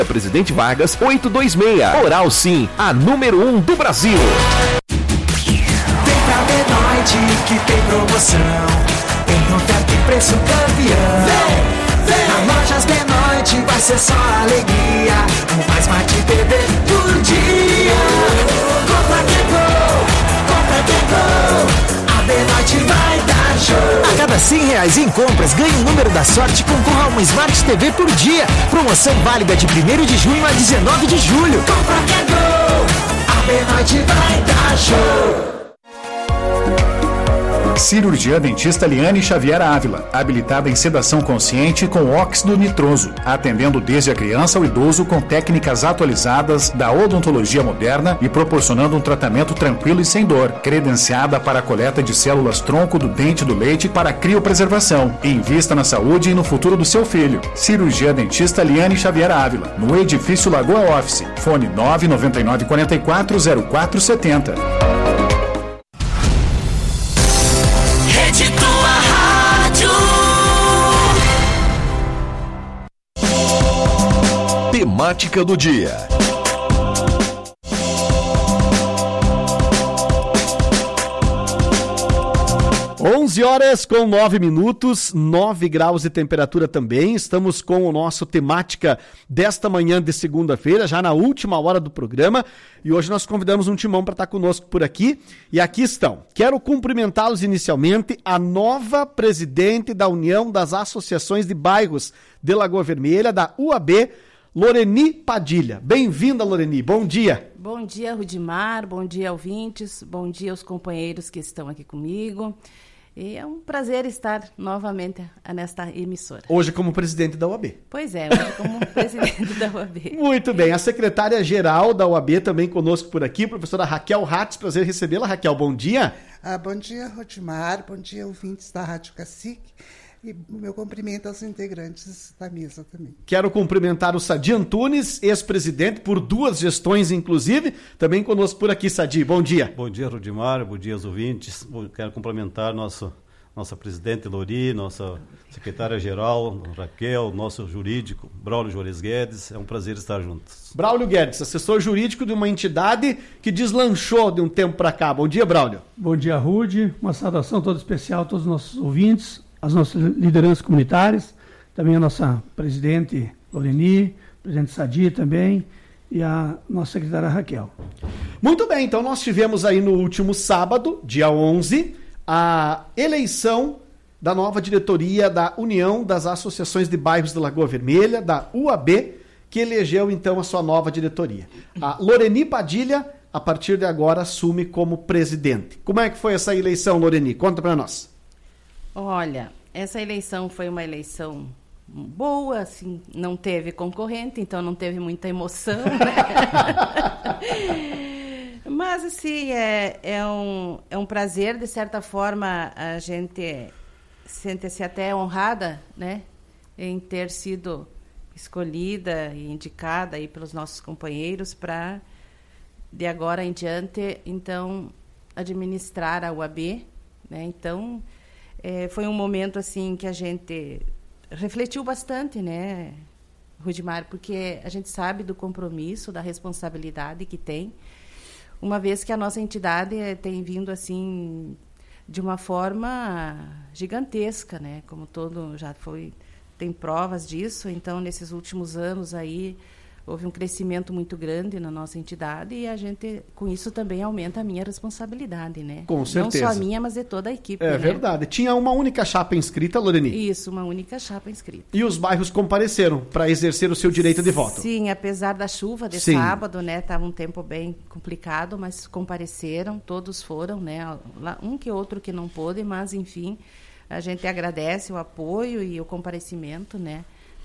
Presidente Vargas, 826. Oral Sim, a número 1 do Brasil. Vem pra Benoite que tem promoção. Tem oferta e preço campeão. Vem! Na Lojas Benoite vai ser só alegria. Mais Smart TV por dia. Compra que gol. A Benoite vai dar show. A cada R$100 em compras, ganhe o número da sorte e concorra a uma Smart TV por dia. Promoção válida de 1º de junho a 19 de julho. Compra que é gol. A Benoite vai dar show. Cirurgia dentista Liane Xavier Ávila, habilitada em sedação consciente com óxido nitroso, atendendo desde a criança ao idoso com técnicas atualizadas da odontologia moderna e proporcionando um tratamento tranquilo e sem dor, credenciada para a coleta de células tronco do dente do leite para criopreservação. Invista na saúde e no futuro do seu filho. Cirurgia dentista Liane Xavier Ávila, no edifício Lagoa Office. Fone 999440470. Temática do dia. Horas com 9 minutos, 9 graus de temperatura também. Estamos com o nosso temática desta manhã de segunda-feira, já na última hora do programa. E hoje nós convidamos um timão para estar conosco por aqui. E aqui estão. Quero cumprimentá-los inicialmente, a nova presidente da União das Associações de Bairros de Lagoa Vermelha, da UAB, Loreni Padilha. Bem-vinda, Loreni. Bom dia. Bom dia, Rudimar. Bom dia, ouvintes. Bom dia aos companheiros que estão aqui comigo. E é um prazer estar novamente nesta emissora. Hoje como presidente da UAB. Pois é, hoje como presidente da UAB. Muito bem. A secretária-geral da UAB também conosco por aqui, professora Raquel Hatz. Prazer recebê-la. Raquel, bom dia. Bom dia, Rudimar. Bom dia, ouvintes da Rádio Cacique. E meu cumprimento aos integrantes da mesa também. Quero cumprimentar o Sadi Antunes, ex-presidente, por 2 gestões, inclusive. Também conosco por aqui, Sadi. Bom dia. Bom dia, Rudimar. Bom dia aos ouvintes. Quero cumprimentar nossa presidente Lori, nossa secretária-geral, Raquel, nosso jurídico, Braulio Juarez Guedes. É um prazer estar juntos. Braulio Guedes, assessor jurídico de uma entidade que deslanchou de um tempo para cá. Bom dia, Braulio. Bom dia, Rude. Uma saudação toda especial a todos os nossos ouvintes, as nossas lideranças comunitárias, também a nossa presidente Loreni, presidente Sadi também, e a nossa secretária Raquel. Muito bem, então nós tivemos aí no último sábado, dia 11, a eleição da nova diretoria da União das Associações de Bairros de Lagoa Vermelha, da UAB, que elegeu então a sua nova diretoria. A Loreni Padilha, a partir de agora, assume como presidente. Como é que foi essa eleição, Loreni? Conta para nós. Olha, essa eleição foi uma eleição boa, assim, não teve concorrente, então não teve muita emoção, né? Mas, assim, é um prazer, de certa forma, a gente sente-se até honrada, né, em ter sido escolhida e indicada aí pelos nossos companheiros para, de agora em diante, então, administrar a UAB, né? Então, foi um momento assim que a gente refletiu bastante, né, Rudimar, porque a gente sabe do compromisso, da responsabilidade que tem, uma vez que a nossa entidade tem vindo assim de uma forma gigantesca, né, como todo já foi, tem provas disso. Então, nesses últimos anos aí houve um crescimento muito grande na nossa entidade e a gente, com isso, também aumenta a minha responsabilidade, né? Com certeza. Não só a minha, mas de toda a equipe. É, né? Verdade. Tinha uma única chapa inscrita, Loreni? Isso, uma única chapa inscrita. E os bairros compareceram para exercer o seu direito de voto? Sim, apesar da chuva de sábado, né? Estava um tempo bem complicado, mas compareceram, todos foram, né? Um que outro que não pôde, mas, enfim, a gente agradece o apoio e o comparecimento, né?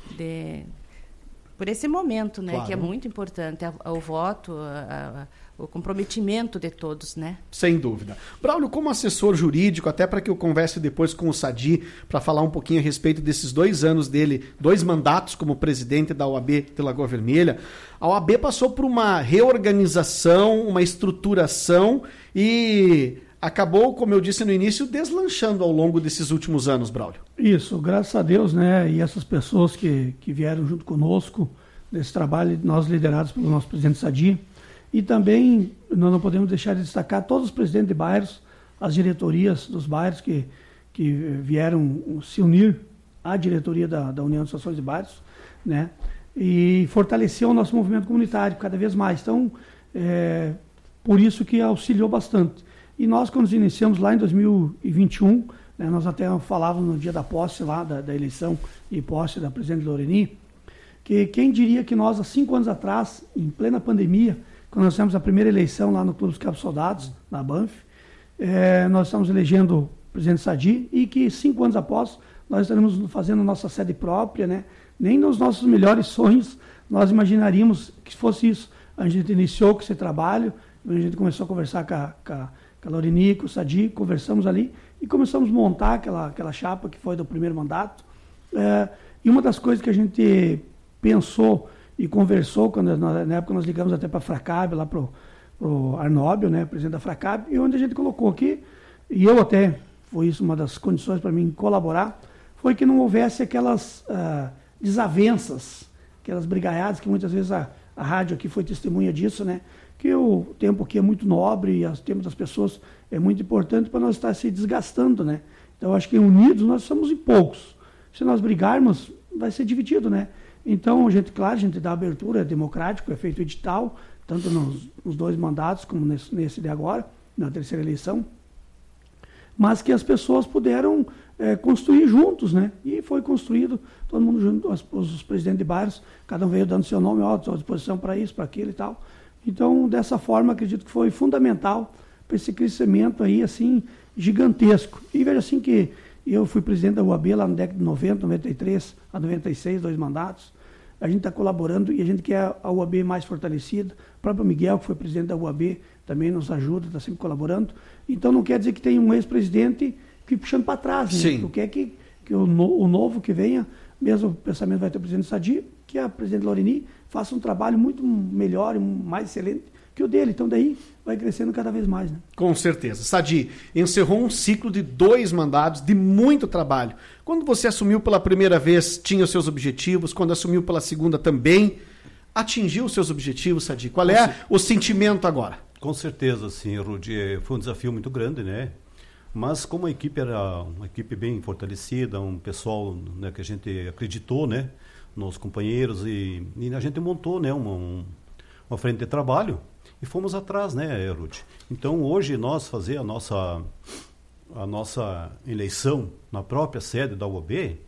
Por esse momento, né, claro, que é muito importante, o voto, o comprometimento de todos, né? Sem dúvida. Braulio, como assessor jurídico, até para que eu converse depois com o Sadi, para falar um pouquinho a respeito desses 2 anos dele, 2 mandatos como presidente da OAB de Lagoa Vermelha, a OAB passou por uma reorganização, uma estruturação e acabou, como eu disse no início, deslanchando ao longo desses últimos anos, Braulio. Isso, graças a Deus, né? E essas pessoas que vieram junto conosco, desse trabalho, nós liderados pelo nosso presidente Sadi. E também nós não podemos deixar de destacar todos os presidentes de bairros, as diretorias dos bairros que vieram se unir à diretoria da União de Associações de Bairros, né? E fortaleceu o nosso movimento comunitário cada vez mais. Então, por isso que auxiliou bastante. E nós, quando nos iniciamos lá em 2021, né, nós até falávamos no dia da posse lá, da eleição e posse da presidente Loreni, que quem diria que nós, há 5 anos atrás, em plena pandemia, quando nós fizemos a primeira eleição lá no Clube dos Cabos Soldados, na Banff, nós estamos elegendo o presidente Sadi, e que 5 anos após nós estaremos fazendo nossa sede própria, né? Nem nos nossos melhores sonhos nós imaginaríamos que fosse isso. A gente iniciou com esse trabalho, a gente começou a conversar com a Loreni, com o Sadi, conversamos ali e começamos a montar aquela chapa que foi do primeiro mandato. E uma das coisas que a gente pensou e conversou, na época nós ligamos até para a Fracab, lá para o Arnóbio, né, presidente da Fracab, e onde a gente colocou aqui, e eu até, foi isso uma das condições para mim colaborar, foi que não houvesse aquelas desavenças, aquelas brigaiadas que muitas vezes a rádio aqui foi testemunha disso, né? Que o tempo aqui é muito nobre e o tempo das pessoas é muito importante para nós estar se desgastando, né? Então, eu acho que unidos nós somos em poucos. Se nós brigarmos, vai ser dividido, né? Então, a gente dá abertura, é democrático, é feito edital, tanto nos 2 mandatos como nesse de agora, na terceira eleição, mas que as pessoas puderam construir juntos, né? E foi construído, todo mundo junto, os presidentes de bairros, cada um veio dando seu nome, estou à disposição para isso, para aquilo e tal. Então, dessa forma, acredito que foi fundamental para esse crescimento aí, assim, gigantesco. E veja assim que eu fui presidente da UAB lá na década de 90, 93 a 96, 2 mandatos. A gente está colaborando e a gente quer a UAB mais fortalecida. O próprio Miguel, que foi presidente da UAB, também nos ajuda, está sempre colaborando. Então, não quer dizer que tem um ex-presidente que puxando para trás, né? Sim. Tu quer que o novo que venha, mesmo o pensamento vai ter o presidente Sadi, que a presidente Loreni faça um trabalho muito melhor e mais excelente que o dele. Então, daí vai crescendo cada vez mais, né? Com certeza. Sadi, encerrou um ciclo de 2 mandatos, de muito trabalho. Quando você assumiu pela primeira vez, tinha os seus objetivos. Quando assumiu pela segunda também, atingiu os seus objetivos, Sadi? Qual é o sentimento agora? Com certeza, sim, Rudi. Foi um desafio muito grande, né? Mas como a equipe era uma equipe bem fortalecida, um pessoal, né, que a gente acreditou, né, nos companheiros, e a gente montou, né, uma frente de trabalho e fomos atrás, né, Ruth? Então, hoje, nós fazer a nossa eleição na própria sede da UAB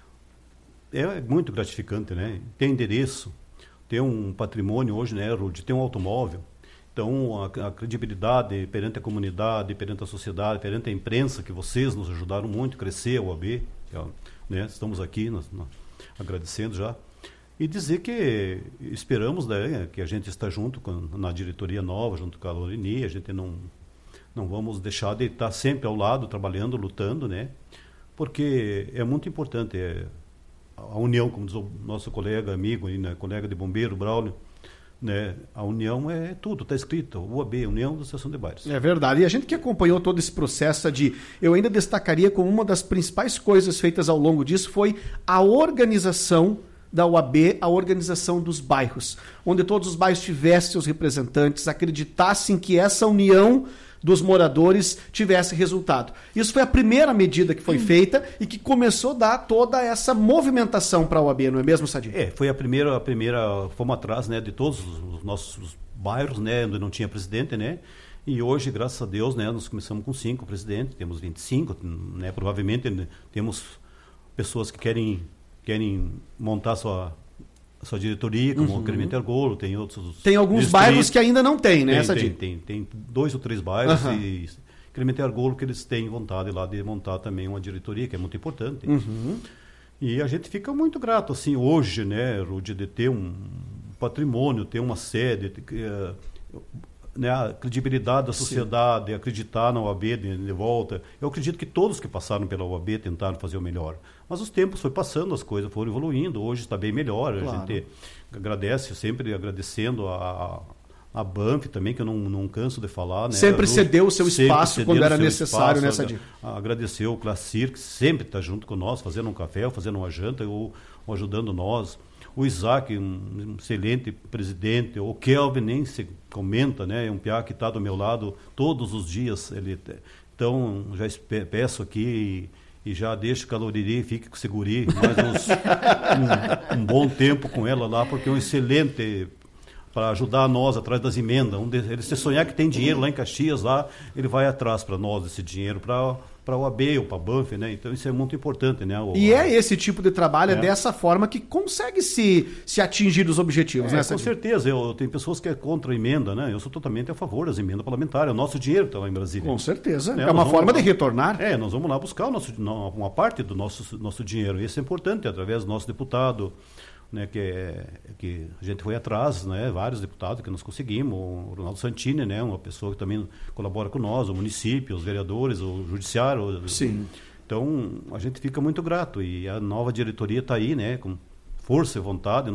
é muito gratificante, né? Ter endereço, ter um patrimônio hoje, né, Ruth? Ter um automóvel. Então, a credibilidade perante a comunidade, perante a sociedade, perante a imprensa, que vocês nos ajudaram muito a crescer a UAB, né? Estamos aqui agradecendo já. E dizer que esperamos, né, que a gente está junto na diretoria nova, junto com a Loreni, a gente não vamos deixar de estar sempre ao lado, trabalhando, lutando, né? Porque é muito importante a união, como diz o nosso colega, amigo, né, colega de bombeiro, Braulio, né? A união é tudo, está escrito, UAB, União da Associação de Bairros. É verdade, e a gente que acompanhou todo esse processo eu ainda destacaria como uma das principais coisas feitas ao longo disso foi a organização da UAB, a organização dos bairros, onde todos os bairros tivessem seus representantes, acreditassem que essa união dos moradores tivesse resultado. Isso foi a primeira medida que foi feita e que começou a dar toda essa movimentação para a UAB, não é mesmo, Sadi? Foi a primeira, fomos atrás, né, de todos os nossos bairros, né, onde não tinha presidente, né, e hoje, graças a Deus, né, nós começamos com 5 presidentes, temos 25, né, provavelmente, né, temos pessoas que querem montar a sua diretoria, como o Clemente Argolo, tem outros... Tem alguns bairros que ainda não tem, né, Sadi? Tem 2 ou 3 bairros e Clemente Argolo que eles têm vontade lá de montar também uma diretoria, que é muito importante. E a gente fica muito grato, assim, hoje, né, Rudy, de ter um patrimônio, ter uma sede, né, a credibilidade da sociedade, acreditar na UAB de volta. Eu acredito que todos que passaram pela UAB tentaram fazer o melhor. Mas os tempos foram passando, as coisas foram evoluindo, hoje está bem melhor. Claro. A gente agradece, sempre agradecendo a Banff também, que eu não canso de falar. Né? Sempre cedeu o seu espaço quando era necessário nessa dia. Agradecer o Classir, que sempre está junto com nós, fazendo um café, fazendo uma janta, ou ajudando nós. o Isaac, um excelente presidente, o Kelvin nem se comenta, né? É um piá que está do meu lado todos os dias. Então, já peço aqui e já deixo que a Loreni fique com o Seguri mais um bom tempo com ela lá, porque é um excelente para ajudar nós atrás das emendas. Ele se sonhar que tem dinheiro lá em Caxias, lá, ele vai atrás para nós desse dinheiro, para o AB ou para a Banff, né? Então isso é muito importante, né? É esse tipo de trabalho, é dessa forma que consegue se atingir os objetivos, né? Com certeza, tem pessoas que é contra a emenda, né? Eu sou totalmente a favor das emendas parlamentares, é o nosso dinheiro que está lá em Brasília. Com certeza, é uma forma de retornar. Nós vamos lá buscar uma parte do nosso dinheiro, isso é importante, através do nosso deputado, né, que a gente foi atrás, né, vários deputados que nós conseguimos, o Ronaldo Santini, né, uma pessoa que também colabora com nós, o município, os vereadores, o judiciário. Sim. Então, a gente fica muito grato e a nova diretoria está aí, né, com força e vontade.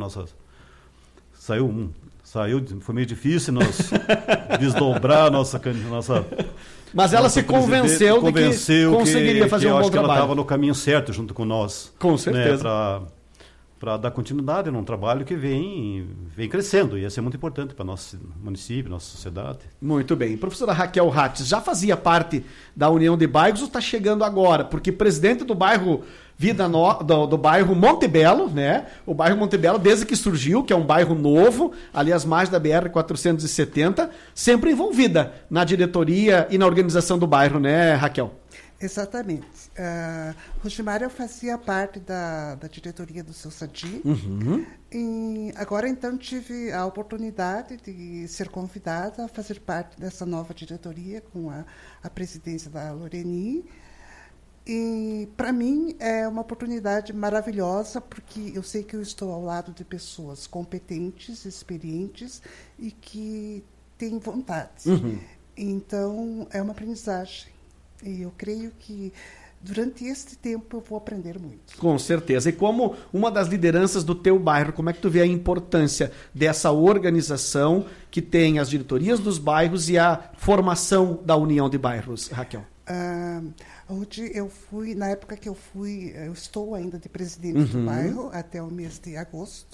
Foi meio difícil nós desdobrar a nossa mas ela se convenceu de que conseguiria fazer um bom trabalho. Eu acho que ela estava no caminho certo junto com nós. Com certeza. Né, para dar continuidade num trabalho que vem crescendo, e isso é muito importante para nosso município, nossa sociedade. Muito bem. Professora Raquel Hatz, já fazia parte da União de Bairros ou está chegando agora? Porque presidente do bairro do bairro Montebello, né? O bairro Montebello, desde que surgiu, que é um bairro novo, ali às margens da BR-470, sempre envolvida na diretoria e na organização do bairro, né, Raquel? Exatamente. Rogimária, eu fazia parte da diretoria do Seu Sadi. E agora, então, tive a oportunidade de ser convidada a fazer parte dessa nova diretoria com a presidência da Loreni. E, para mim, é uma oportunidade maravilhosa, porque eu sei que eu estou ao lado de pessoas competentes, experientes e que têm vontade. Então, é uma aprendizagem. E eu creio que durante este tempo eu vou aprender muito. Com certeza. E como uma das lideranças do teu bairro, como é que tu vê a importância dessa organização que tem as diretorias dos bairros e a formação da União de Bairros, Raquel? Onde eu fui, na época que eu estou ainda de presidente do bairro até o mês de agosto.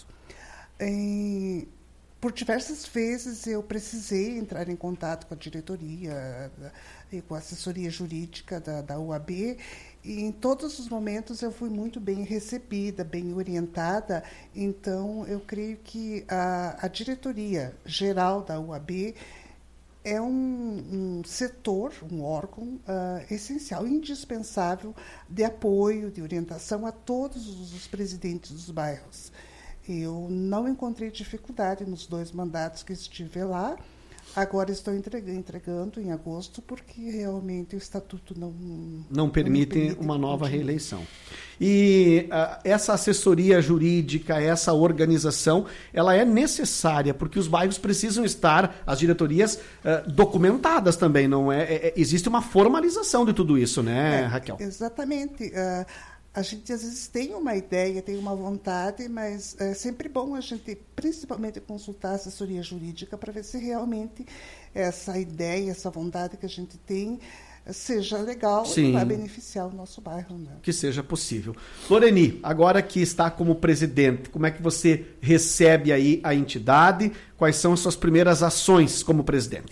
Por diversas vezes eu precisei entrar em contato com a diretoria e com a assessoria jurídica da UAB, e em todos os momentos eu fui muito bem recebida, bem orientada. Então, eu creio que a diretoria geral da UAB é um setor, um órgão essencial, indispensável de apoio, de orientação a todos os presidentes dos bairros. Eu não encontrei dificuldade nos 2 mandatos que estive lá. Agora estou entregando em agosto, porque realmente o estatuto não permite uma nova reeleição. E essa assessoria jurídica, essa organização, ela é necessária, porque os bairros precisam estar, as diretorias, documentadas também, não é? Existe uma formalização de tudo isso, né, Raquel? Exatamente. A gente, às vezes, tem uma ideia, tem uma vontade, mas é sempre bom a gente, principalmente, consultar a assessoria jurídica para ver se realmente essa ideia, essa vontade que a gente tem seja legal e vai beneficiar o nosso bairro. Né? Que seja possível. Loreni, agora que está como presidente, como é que você recebe aí a entidade? Quais são as suas primeiras ações como presidente?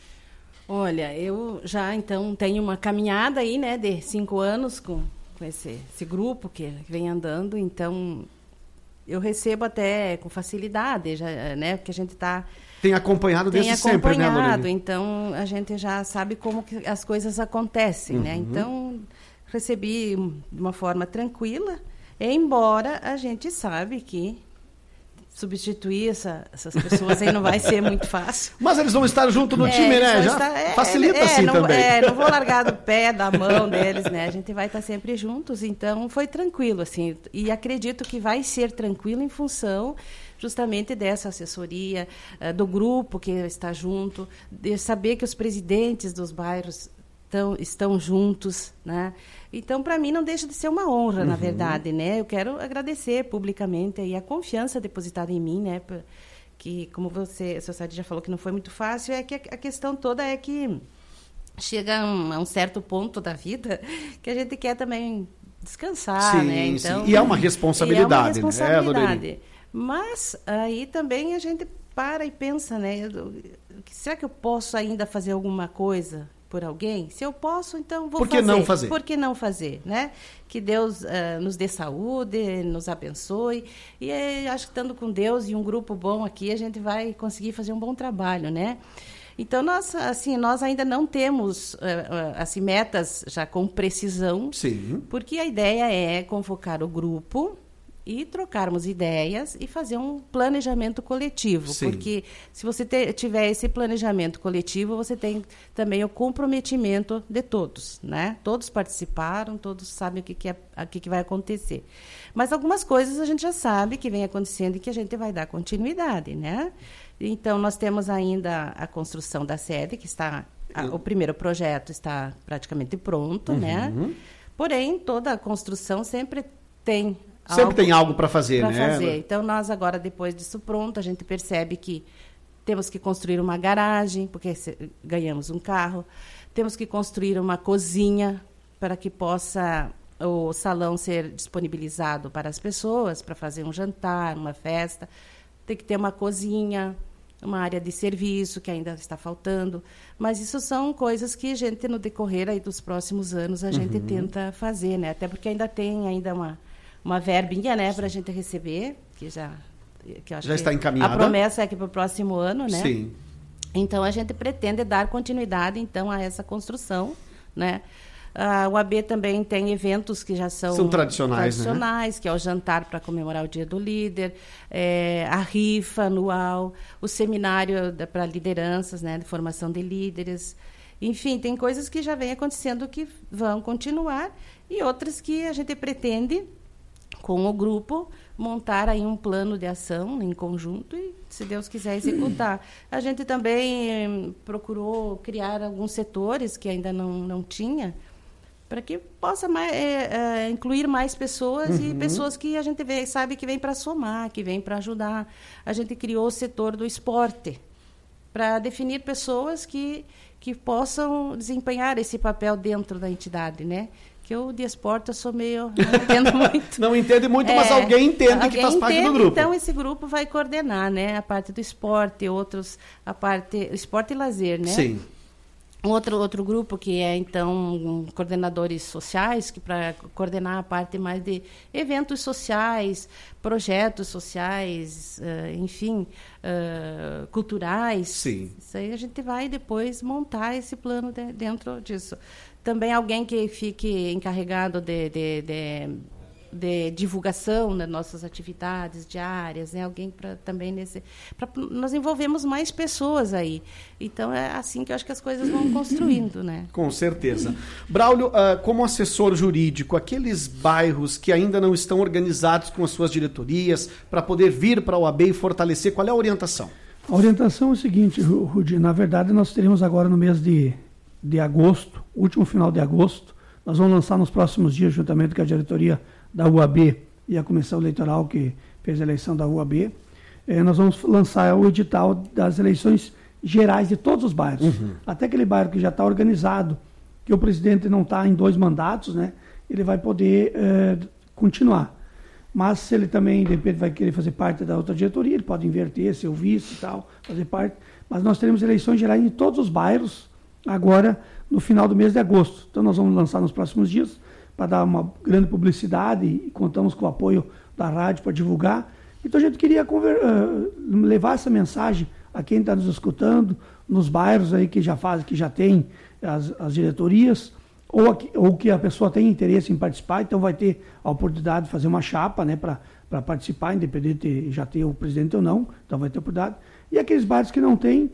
Olha, eu já, então, tenho uma caminhada aí, né, de 5 anos com esse grupo que vem andando, então eu recebo até com facilidade, já, né, porque a gente tem acompanhado desde sempre, né, Loreni? Então a gente já sabe como que as coisas acontecem, né? Então recebi de uma forma tranquila, embora a gente sabe que substituir essas pessoas aí não vai ser muito fácil. Mas eles vão estar junto no time, né? Já facilita assim também. Não vou largar do pé, da mão deles, né? A gente vai estar sempre juntos, então foi tranquilo, assim. E acredito que vai ser tranquilo em função justamente dessa assessoria, do grupo que está junto, de saber que os presidentes dos bairros estão juntos, né? Então, para mim, não deixa de ser uma honra, na verdade, né? Eu quero agradecer publicamente aí a confiança depositada em mim, né? Que, como você, seu Sadi já falou que não foi muito fácil, é que a questão toda é que chega a um certo ponto da vida que a gente quer também descansar, né? Então, E é uma responsabilidade, né, Loreni? Mas aí também a gente para e pensa, né? Será que eu posso ainda fazer alguma coisa por alguém? Se eu posso, então vou fazer. Por que não fazer? Por que não fazer, né? Que Deus nos dê saúde, nos abençoe. E acho que estando com Deus e um grupo bom aqui, a gente vai conseguir fazer um bom trabalho, né? Então, nós ainda não temos assim, metas já com precisão. Sim. Porque a ideia é convocar o grupo e trocarmos ideias e fazer um planejamento coletivo. Sim. Porque se você tiver esse planejamento coletivo, você tem também o comprometimento de todos, né? Todos participaram, todos sabem o que vai acontecer. Mas algumas coisas a gente já sabe que vem acontecendo e que a gente vai dar continuidade, né? Então, nós temos ainda a construção da sede, que está... o primeiro projeto está praticamente pronto, né? Porém, toda a construção sempre tem... Sempre tem algo para fazer, né? Então, nós agora, depois disso pronto, a gente percebe que temos que construir uma garagem, porque ganhamos um carro. Temos que construir uma cozinha para que possa o salão ser disponibilizado para as pessoas, para fazer um jantar, uma festa. Tem que ter uma cozinha, uma área de serviço, que ainda está faltando. Mas isso são coisas que a gente, no decorrer aí dos próximos anos, a gente tenta fazer, né? Até porque ainda tem uma verbinha, né, para a gente receber, que eu acho já está encaminhada. A promessa é que para o próximo ano, né? Sim. Então, a gente pretende dar continuidade, então, a essa construção, né? A UAB também tem eventos que já são tradicionais, né? Que é o jantar para comemorar o Dia do Líder, a rifa anual, o seminário para lideranças, né, de formação de líderes. Enfim, tem coisas que já vem acontecendo que vão continuar e outras que a gente pretende, com o grupo, montar aí um plano de ação em conjunto e, se Deus quiser, executar. A gente também procurou criar alguns setores que ainda não tinha, para que possa incluir mais pessoas e pessoas que a gente sabe que vem para somar, que vem para ajudar. A gente criou o setor do esporte, para definir pessoas que possam desempenhar esse papel dentro da entidade, né? Que eu de esporte eu sou meio... Não entendo muito. Não entende muito, mas alguém entende que faz parte do grupo. Então, esse grupo vai coordenar, né? A parte do esporte, a parte... Esporte e lazer, né? Sim. Outro grupo que é, então, coordenadores sociais, que para coordenar a parte mais de eventos sociais, projetos sociais, enfim, culturais. Sim. Isso aí a gente vai depois montar esse plano dentro disso. Também alguém que fique encarregado de divulgação das nossas atividades diárias, né? Alguém também nós envolvemos mais pessoas aí. Então é assim que eu acho que as coisas vão construindo, né? Com certeza. Braulio, como assessor jurídico, aqueles bairros que ainda não estão organizados com as suas diretorias para poder vir para a UAB e fortalecer, qual é a orientação? A orientação é o seguinte, Rudi, na verdade nós teremos agora no mês de agosto, último final de agosto, nós vamos lançar nos próximos dias, juntamente com a diretoria da UAB e a comissão eleitoral que fez a eleição da UAB, nós vamos lançar o edital das eleições gerais de todos os bairros. Até aquele bairro que já está organizado, que o presidente não está em 2 mandatos, né, ele vai poder continuar. Mas se ele também, de repente, vai querer fazer parte da outra diretoria, ele pode inverter, ser o vice e tal, fazer parte. Mas nós teremos eleições gerais em todos os bairros, agora no final do mês de agosto. Então nós vamos lançar nos próximos dias, para dar uma grande publicidade e contamos com o apoio da rádio para divulgar. Então a gente queria levar essa mensagem a quem está nos escutando, nos bairros aí que já tem as diretorias, ou que a pessoa tem interesse em participar, então vai ter a oportunidade de fazer uma chapa, né, para participar, independente de já ter o presidente ou não, então vai ter oportunidade. E aqueles bairros que não têm,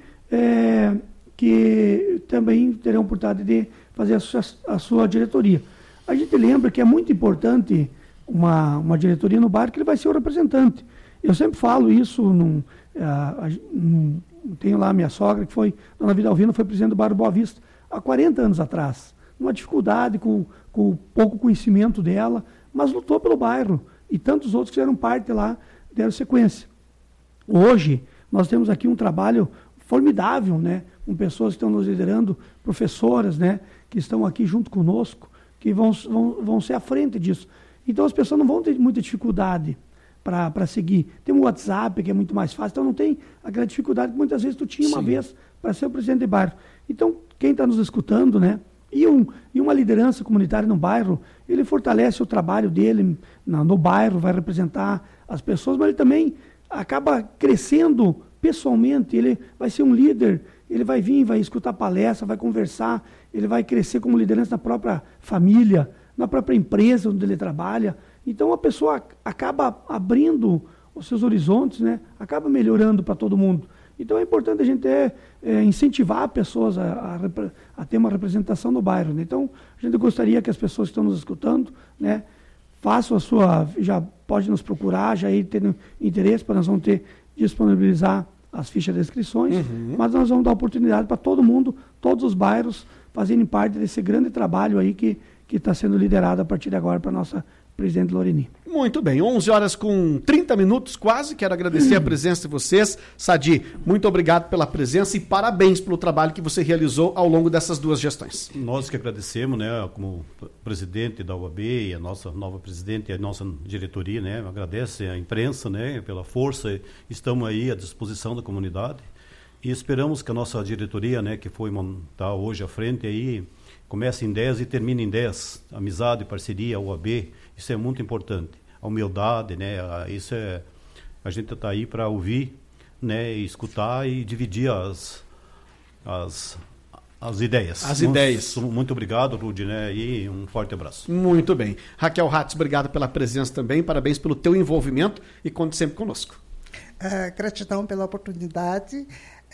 que também terão a oportunidade de fazer a sua diretoria. A gente lembra que é muito importante uma diretoria no bairro, que ele vai ser o representante. Eu sempre falo isso, tenho lá a minha sogra, que foi, Dona Vidalvina, foi presidente do bairro Boa Vista há 40 anos atrás. Uma dificuldade, com pouco conhecimento dela, mas lutou pelo bairro. E tantos outros que fizeram parte lá, deram sequência. Hoje, nós temos aqui um trabalho formidável, né, com pessoas que estão nos liderando, professoras, né, que estão aqui junto conosco, que vão ser à frente disso. Então as pessoas não vão ter muita dificuldade, para seguir. Tem o WhatsApp, que é muito mais fácil, então não tem aquela dificuldade que muitas vezes tu tinha uma vez para ser o presidente de bairro. Então, quem está nos escutando, né? E uma liderança comunitária no bairro, ele fortalece o trabalho dele no bairro, vai representar as pessoas, mas ele também acaba crescendo pessoalmente, ele vai ser um líder, ele vai vir, vai escutar palestra, vai conversar, ele vai crescer como liderança na própria família, na própria empresa onde ele trabalha. Então a pessoa acaba abrindo os seus horizontes, né? Acaba melhorando para todo mundo. Então é importante a gente incentivar pessoas a ter uma representação no bairro, né? Então a gente gostaria que as pessoas que estão nos escutando, né, façam já pode nos procurar, já aí tendo interesse, para nós vamos disponibilizar as fichas de inscrições, mas nós vamos dar oportunidade para todo mundo, todos os bairros, fazerem parte desse grande trabalho aí que está sendo liderado a partir de agora para a nossa presidente Loreni. Muito bem, 11 horas com 30 minutos quase, quero agradecer a presença de vocês. Sadi, muito obrigado pela presença e parabéns pelo trabalho que você realizou ao longo dessas 2 gestões. Nós que agradecemos, né, como presidente da UAB e a nossa nova presidente e a nossa diretoria, né, agradece a imprensa, né, pela força, estamos aí à disposição da comunidade e esperamos que a nossa diretoria, né, que foi montar hoje à frente aí, comece em 10 e termine em 10, amizade, parceria, UAB, isso é muito importante. A humildade, né? Isso a gente está aí para ouvir, né? E escutar e dividir as ideias. As ideias. Muito obrigado, Rudy, né? E um forte abraço. Muito bem. Raquel Hatz, obrigado pela presença também, parabéns pelo teu envolvimento e conte sempre conosco. Gratidão pela oportunidade.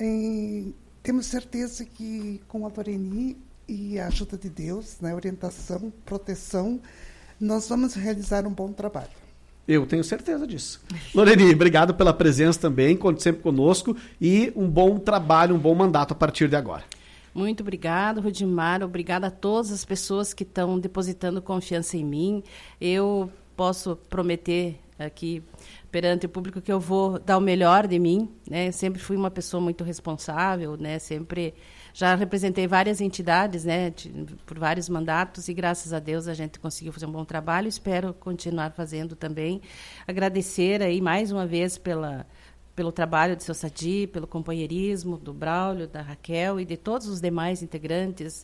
Temos certeza que com a Loreni e a ajuda de Deus, né, orientação, proteção, nós vamos realizar um bom trabalho. Eu tenho certeza disso. Loreni, obrigado pela presença também, conte sempre conosco e um bom trabalho, um bom mandato a partir de agora. Muito obrigado, Rudimar. Obrigada a todas as pessoas que estão depositando confiança em mim. Eu posso prometer aqui perante o público que eu vou dar o melhor de mim, né? Eu sempre fui uma pessoa muito responsável, né? Sempre já representei várias entidades, né? Por vários mandatos e graças a Deus a gente conseguiu fazer um bom trabalho. Espero continuar fazendo também. Agradecer aí mais uma vez pelo trabalho do seu Sadi, pelo companheirismo do Braulio, da Raquel e de todos os demais integrantes.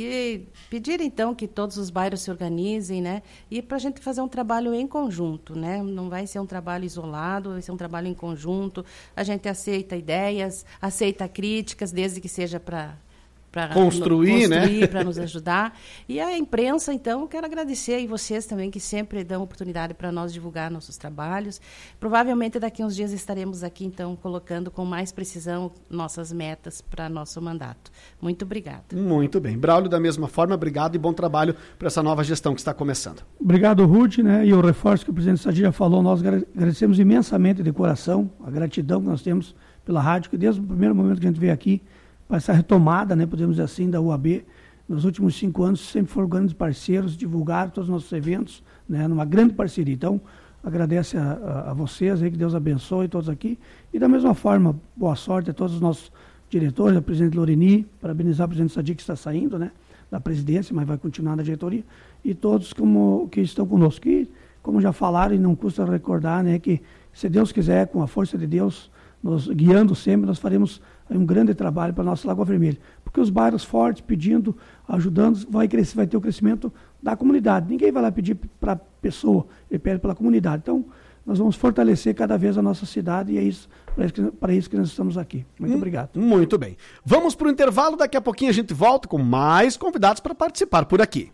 E pedir, então, que todos os bairros se organizem, né? E para a gente fazer um trabalho em conjunto, né? Não vai ser um trabalho isolado, vai ser um trabalho em conjunto. A gente aceita ideias, aceita críticas, desde que seja para construir, né? Para nos ajudar. E a imprensa, então, quero agradecer aí vocês também, que sempre dão oportunidade para nós divulgar nossos trabalhos. Provavelmente daqui a uns dias estaremos aqui, então, colocando com mais precisão nossas metas para nosso mandato. Muito obrigada. Muito bem. Braulio, da mesma forma, obrigado e bom trabalho para essa nova gestão que está começando. Obrigado, Ruth, né? E eu reforço que o presidente Sadi já falou, nós agradecemos imensamente de coração a gratidão que nós temos pela rádio, que desde o primeiro momento que a gente veio aqui, para essa retomada, né, podemos dizer assim, da UAB, nos últimos 5 anos sempre foram grandes parceiros, divulgaram todos os nossos eventos, né, numa grande parceria. Então, agradece a vocês, aí, que Deus abençoe todos aqui. E da mesma forma, boa sorte a todos os nossos diretores, a presidente Loreni, parabenizar o presidente Sadi que está saindo, né, da presidência, mas vai continuar na diretoria, e todos que estão conosco. E, como já falaram, e não custa recordar, né, que se Deus quiser, com a força de Deus, nos guiando sempre, nós faremos um grande trabalho para a nossa Lagoa Vermelha. Porque os bairros fortes, pedindo, ajudando, vai ter o crescimento da comunidade. Ninguém vai lá pedir para a pessoa, ele pede pela comunidade. Então, nós vamos fortalecer cada vez a nossa cidade e é isso, para isso que nós estamos aqui. Muito obrigado. Muito bem. Vamos para o intervalo, daqui a pouquinho a gente volta com mais convidados para participar por aqui.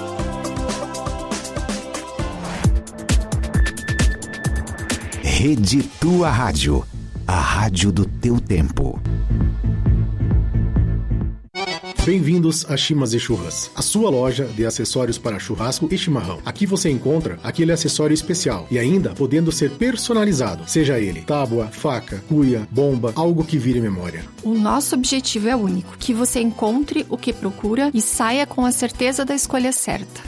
Rede Tua Rádio. A rádio do teu tempo. Bem-vindos a Chimas e Churras, a sua loja de acessórios para churrasco e chimarrão. Aqui você encontra aquele acessório especial e ainda podendo ser personalizado, seja ele tábua, faca, cuia, bomba, algo que vire memória. O nosso objetivo é único, que você encontre o que procura e saia com a certeza da escolha certa.